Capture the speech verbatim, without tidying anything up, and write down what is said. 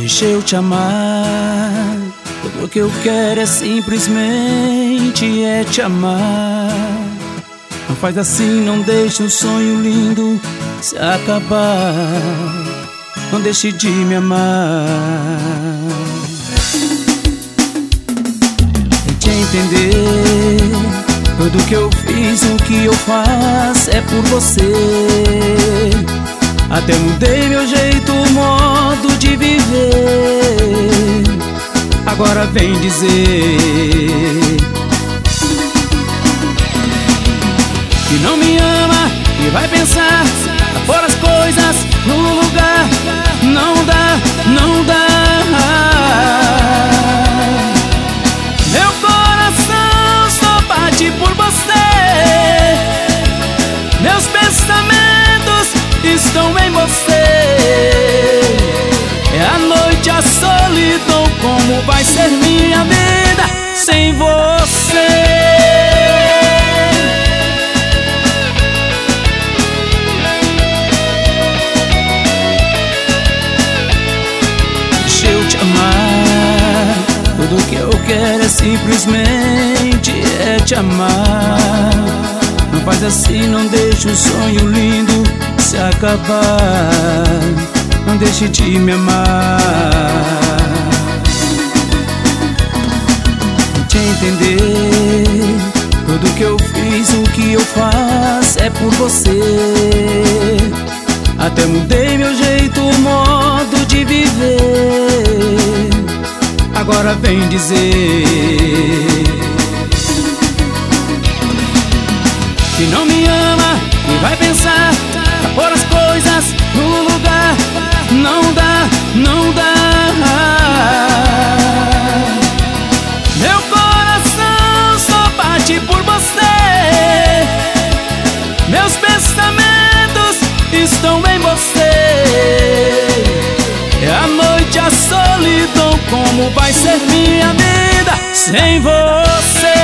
Deixa eu te amar. Tudo que eu quero é simplesmente é te amar. Não faz assim, não deixe um sonho lindo se acabar. Não deixe de me amar. Tente entender. Tudo que eu fiz, o que eu faço é por você. Até mudei meu jeito, o modo de viver. Agora vem dizer que não me ama e vai pensar a pôr as coisas no lugar. Não dá, não dá. Meu coração só bate por você. Meus pensamentos estão em você. É a noite, a solidão. Como vai ser minha vida sem você? Deixa eu te amar. Tudo que eu quero é simplesmente é te amar. Não faz assim, não deixe um sonho lindo se acabar. Não deixe de me amar. Te entender. Tudo que eu fiz, o que eu faço é por você. Até mudei meu jeito, o modo de viver. Agora vem dizer que não me ama e vai pensar pra pôr as coisas no lugar. Não dá, não dá. Meu coração só bate por você. Meus pensamentos estão em você. É a noite, a solidão. Como vai ser minha vida sem você?